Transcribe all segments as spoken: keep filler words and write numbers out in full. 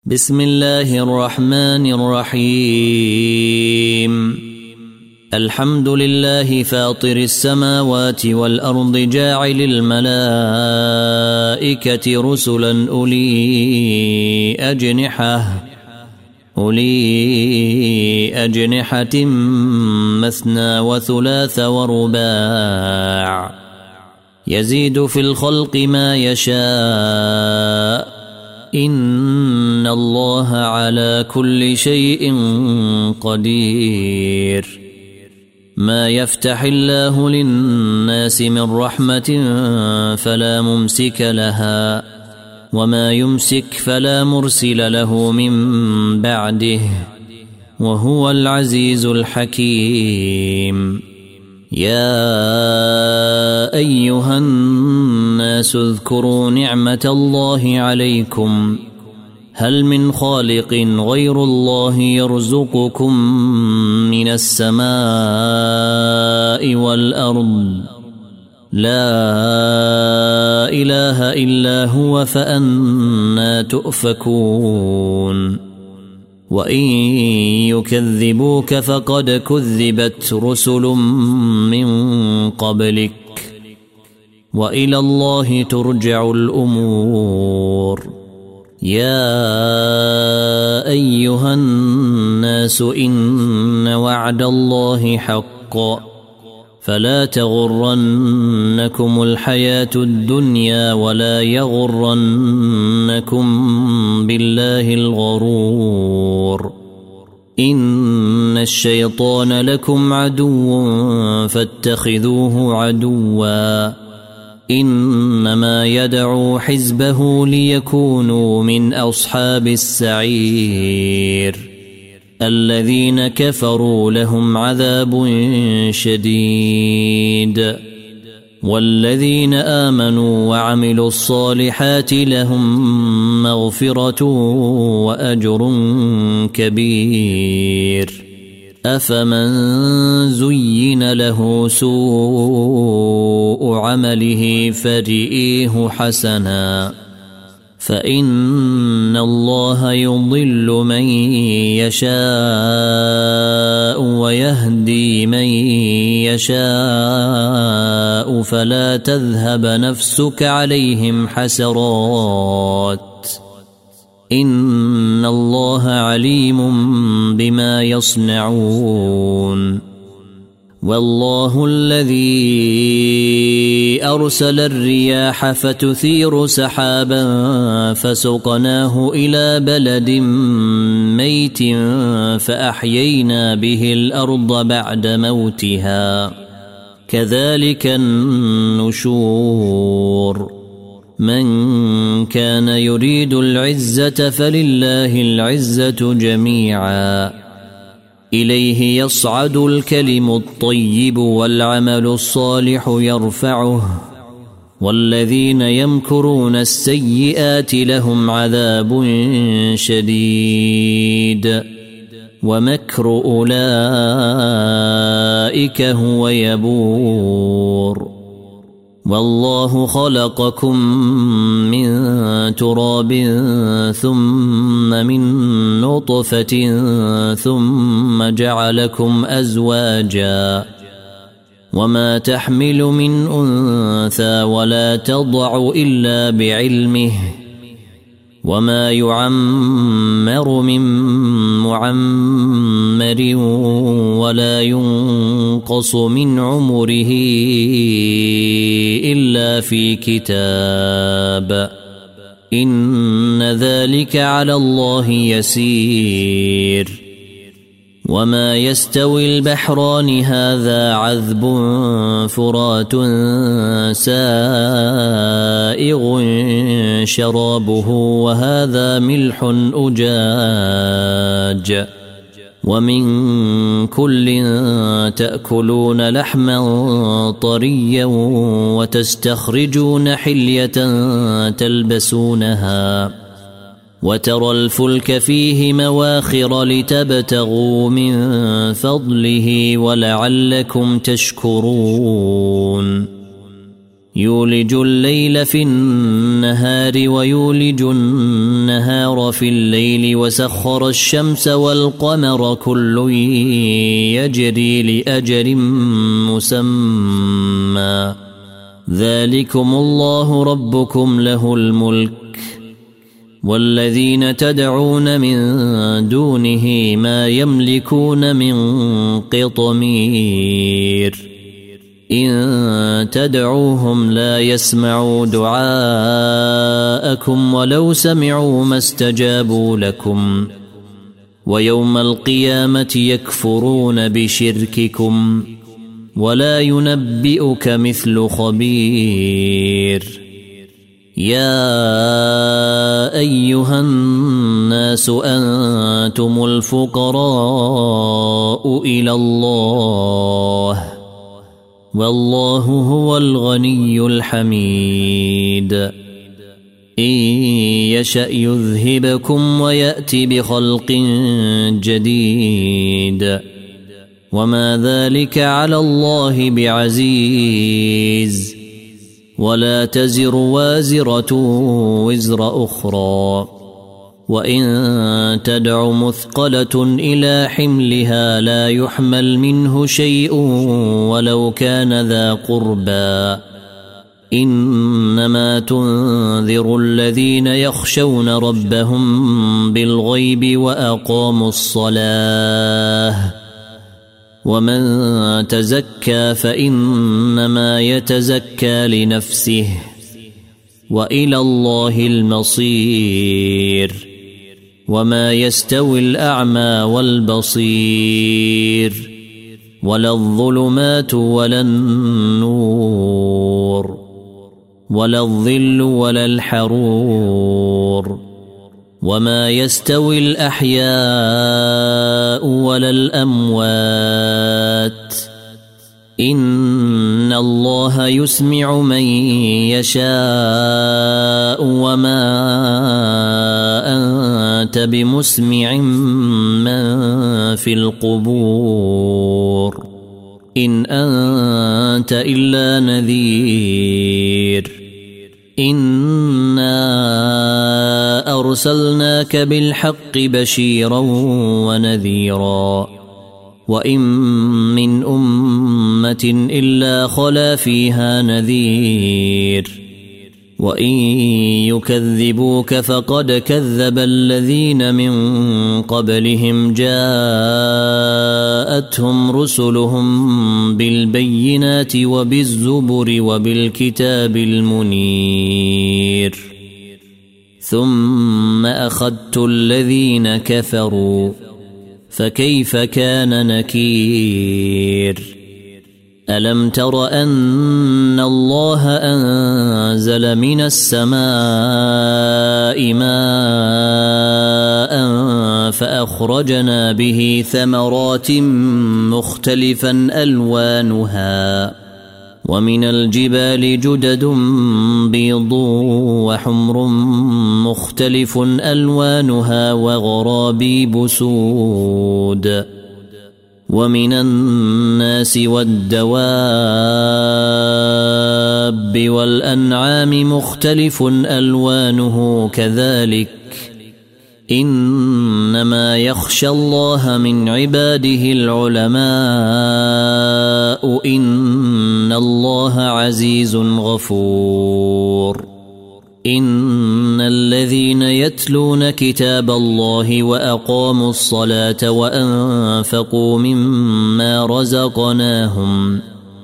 بسم الله الرحمن الرحيم. الحمد لله فاطر السماوات والأرض جاعل الملائكة رسلا أولي أجنحة أولي أجنحة مثنى وثلاث ورباع يزيد في الخلق ما يشاء إن الله على كل شيء قدير. ما يفتح الله للناس من رحمة فلا ممسك لها وما يمسك فلا مرسل له من بعده وهو العزيز الحكيم. يا أيها الناس اذكروا نعمة الله عليكم هل من خالق غير الله يرزقكم من السماء والأرض لا إله إلا هو فأنى تؤفكون. وإن يكذبوك فقد كذبت رسل من قبلك وإلى الله ترجع الأمور. يا أيها الناس إن وعد الله حق فلا تغرنكم الحياة الدنيا ولا يغرنكم بالله الغرور. إن الشيطان لكم عدو فاتخذوه عدوا إنما يدعو حزبه ليكونوا من أصحاب السعير. الذين كفروا لهم عذاب شديد والذين آمنوا وعملوا الصالحات لهم مغفرة وأجر كبير. أفمن زين له سوء عمله فرئيه حسنا فإن الله يضل من يشاء ويهدي من يشاء فلا تذهب نفسك عليهم حسرات إن الله عليم بما يصنعون. والله الذي أرسل الرياح فتثير سحابا فسقناه إلى بلد ميت فأحيينا به الأرض بعد موتها كذلك النشور. من كان يريد العزة فلله العزة جميعا إليه يصعد الكلم الطيب والعمل الصالح يرفعه والذين يمكرون السيئات لهم عذاب شديد ومكر أولئك هو يبور. والله خلقكم من تراب ثم من نطفة ثم جعلكم أزواجا وما تحمل من أنثى ولا تضع إلا بعلمه وما يعمر من معمر ولا ينقص من عمره إلا في كتاب إن ذلك على الله يسير. وما يستوي البحران هذا عذب فرات سائغ شرابه وهذا ملح أجاج ومن كل تأكلون لحما طريا وتستخرجون حلية تلبسونها وترى الفلك فيه مواخر لتبتغوا من فضله ولعلكم تشكرون. يولج الليل في النهار ويولج النهار في الليل وسخر الشمس والقمر كل يجري لأجل مسمى ذلكم الله ربكم له الملك والذين تدعون من دونه ما يملكون من قطمير إن تدعوهم لا يسمعوا دعاءكم ولو سمعوا ما استجابوا لكم ويوم القيامة يكفرون بشرككم ولا ينبئك مثل خبير يا أيها الناس أنتم الفقراء إلى الله والله هو الغني الحميد إن يشأ يذهبكم ويأتي بخلق جديد وما ذلك على الله بعزيز ولا تزر وازرة وزر أخرى وإن تدع مثقلة إلى حملها لا يحمل منه شيء ولو كان ذا قربى إنما تنذر الذين يخشون ربهم بالغيب وأقاموا الصلاة ومن تزكى فإنما يتزكى لنفسه وإلى الله المصير وما يستوي الأعمى والبصير ولا الظلمات ولا النور ولا الظل ولا الحرور وما يستوي الأحياء ولا الأموات إن الله يسمع من يشاء وما أنت بمسمع من في القبور إن أنت إلا نذير إنا أرسلناك بالحق بشيرا ونذيرا وإن من أمة إلا خلا فيها نذير وإن يكذبوك فقد كذب الذين من قبلهم جاءتهم رسلهم بالبينات وبالزبر وبالكتاب المنير ثم أخذت الذين كفروا فكيف كان نكير ألم تر أن الله أنزل من السماء ماء فأخرجنا به ثمرات مختلفا ألوانها ومن الجبال جدد بيض وحمر مختلف ألوانها وغرابيب سود ومن الناس والدواب والأنعام مختلف ألوانه كذلك إنما يخشى الله من عباده العلماء إن الله عزيز غفور إن الذين يتلون كتاب الله وأقاموا الصلاة وأنفقوا مما رزقناهم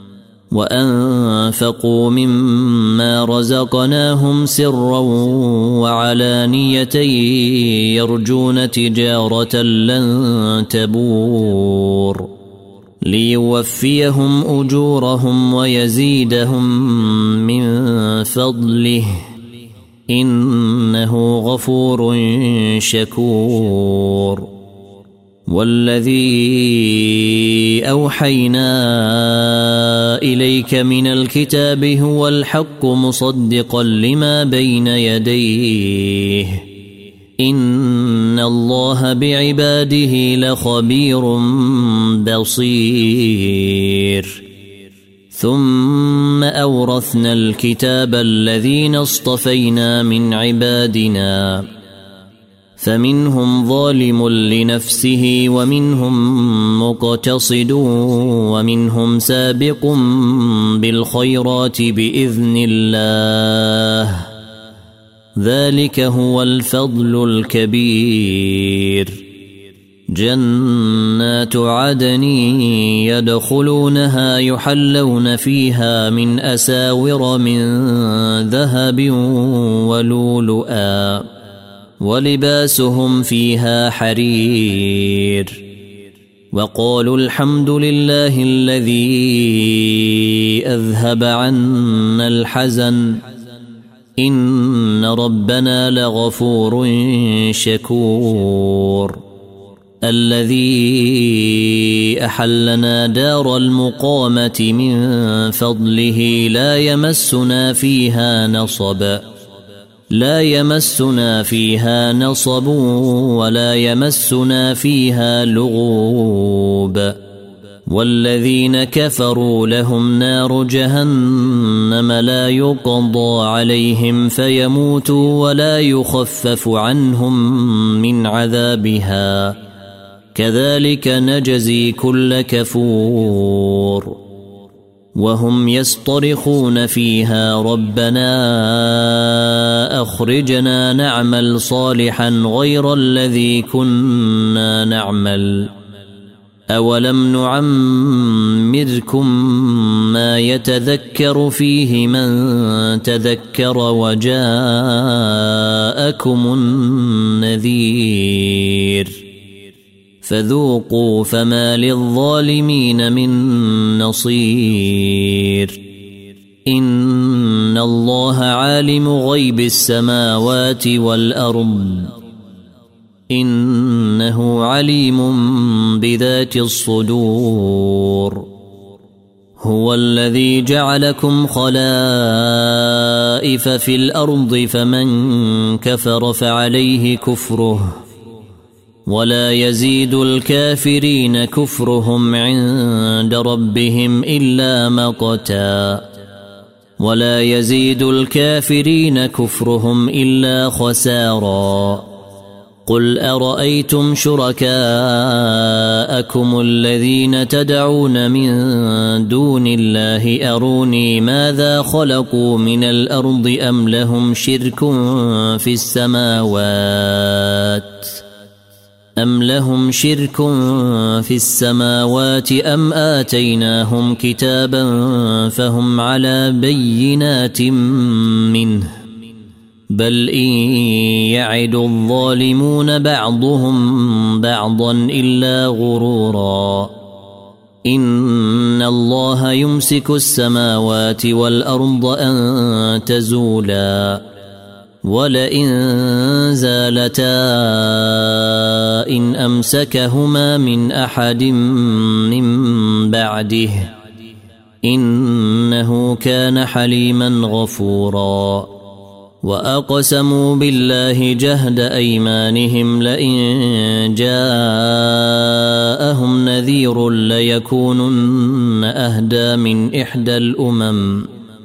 وأنفقوا مما رزقناهم سرا وعلانية يرجون تجارة لن تبور ليوفيهم أجورهم ويزيدهم من فضله إنه غفور شكور والذي أوحينا إليك من الكتاب هو الحق مصدقا لما بين يديه إن الله بعباده لخبير بصير ثم أورثنا الكتاب الذين اصطفينا من عبادنا فمنهم ظالم لنفسه ومنهم مقتصد ومنهم سابق بالخيرات بإذن الله ذلك هو الفضل الكبير. جنات عدن يدخلونها يحلون فيها من أساور من ذهب ولؤلؤا ولباسهم فيها حرير وقالوا الحمد لله الذي أذهب عنا الحزن إن ربنا لغفور شكور. الذي أحلنا دار المقامة من فضله لا يمسنا فيها نصب لا يمسنا فيها نصب ولا يمسنا فيها لغوب والذين كفروا لهم نار جهنم لا يقضى عليهم فيموتوا ولا يخفف عنهم من عذابها كذلك نجزي كل كفور. وهم يصطرخون فيها ربنا أخرجنا نعمل صالحا غير الذي كنا نعمل أولم نعمركم ما يتذكر فيه من تذكر وجاءكم النذير فذوقوا فما للظالمين من نصير. إن الله عالم غيب السماوات والأرض إنه عليم بذات الصدور. هو الذي جعلكم خلائف في الأرض فمن كفر فعليه كفره ولا يزيد الكافرين كفرهم عند ربهم إلا مقتا ولا يزيد الكافرين كفرهم إلا خسارا. قل أرأيتم شركاءكم الذين تدعون من دون الله أروني ماذا خلقوا من الأرض أم لهم شرك في السماوات أم لهم شرك في السماوات أم آتيناهم كتابا فهم على بينات منه بل إن يعد الظالمون بعضهم بعضا إلا غرورا. إن الله يمسك السماوات والأرض أن تزولا ولئن زالتا إن أمسكهما من أحد من بعده إنه كان حليما غفورا. وأقسموا بالله جهد أيمانهم لئن جاءهم نذير ليكونن أهدى من إحدى الأمم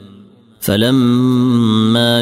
فلما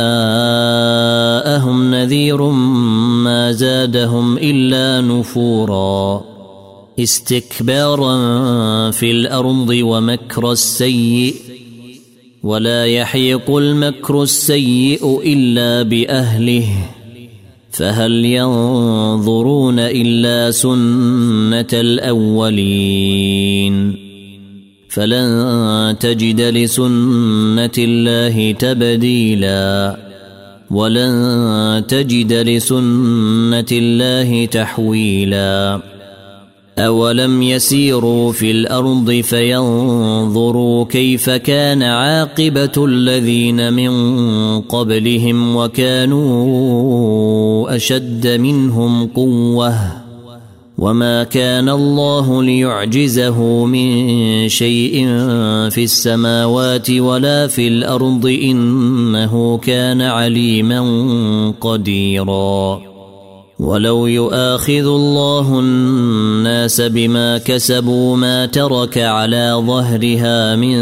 جاءهم نذير ما زادهم إلا نفورا استكبارا في الأرض ومكر السيء ولا يحيق المكر السيء إلا بأهله فهل ينظرون إلا سنة الأولين فلن تجد لسنة الله تبديلا ولن تجد لسنة الله تحويلا. أولم يسيروا في الأرض فينظروا كيف كان عاقبة الذين من قبلهم وكانوا أشد منهم قوة وما كان الله ليعجزه من شيء في السماوات ولا في الأرض إنه كان عليما قديرا. ولو يؤاخذ الله الناس بما كسبوا ما ترك على ظهرها من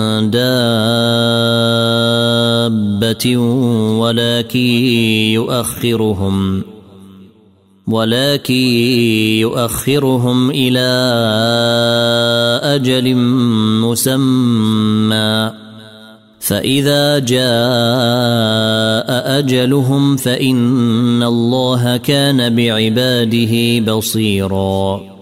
دابة ولكن يؤخرهم ولكن يؤخرهم إلى أجل مسمى فإذا جاء أجلهم فإن الله كان بعباده بصيراً.